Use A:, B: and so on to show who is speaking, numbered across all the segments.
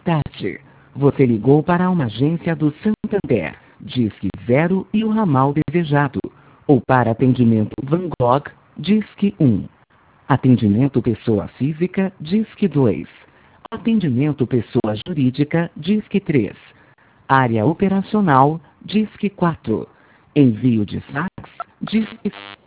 A: tarde. Você ligou para uma agência do Santander. Disque 0 e o ramal desejado. Ou para atendimento Van Gogh, Disque 1. Atendimento pessoa física, Disque 2. Atendimento pessoa jurídica, Disque 3. Área operacional, Disque 4. Envio de fax, Disque...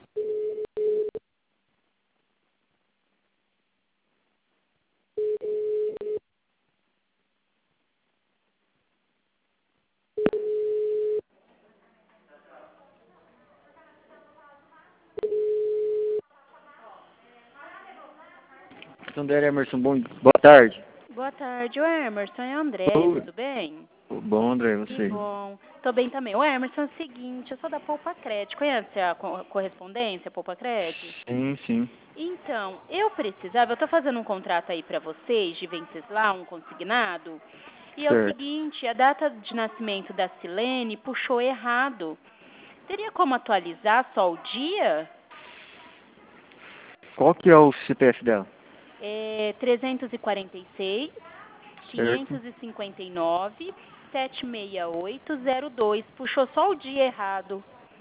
B: Santander, Emerson, boa tarde.
C: Boa tarde, o Emerson, é André, tudo bem?
B: Bom, André,
C: Que
B: você?
C: bom. Tô bem também. O Emerson, é o seguinte, eu sou da Poupa Crédito. Conhece a correspondência Poupa Crédito?
B: Sim.
C: Então, eu tô fazendo um contrato aí pra vocês de Venceslau, um consignado. E é o
B: Certo.
C: seguinte, a data de nascimento da Silene puxou errado. Teria como atualizar só o dia?
B: Qual que é o CPF dela?
C: É 346,
B: Certo.
C: 559, 76802. Puxou só o dia errado.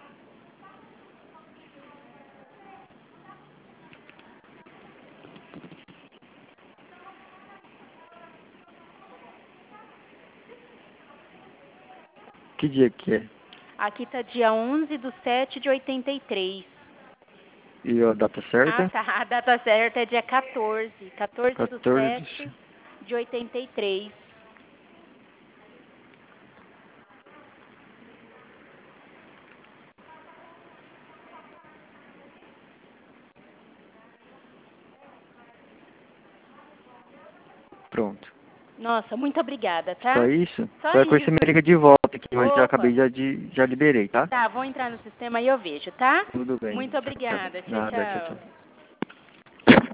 B: Que dia que é?
C: Aqui tá dia 11/7/83.
B: E a data certa?
C: Ah, tá. A data certa é dia 14.
B: 14.
C: 14/7/83.
B: Pronto.
C: Nossa, muito obrigada, tá?
B: Só isso?
C: Só
B: Qualquer coisa você me
C: isso.
B: liga de volta aqui, mas já
C: Opa.
B: acabei, já liberei, tá?
C: Tá, vou entrar no sistema e eu vejo, tá?
B: Tudo bem.
C: Muito
B: Tchau, tchau.
C: obrigada. Tchau,
B: Nada, tchau, tchau.
C: tchau.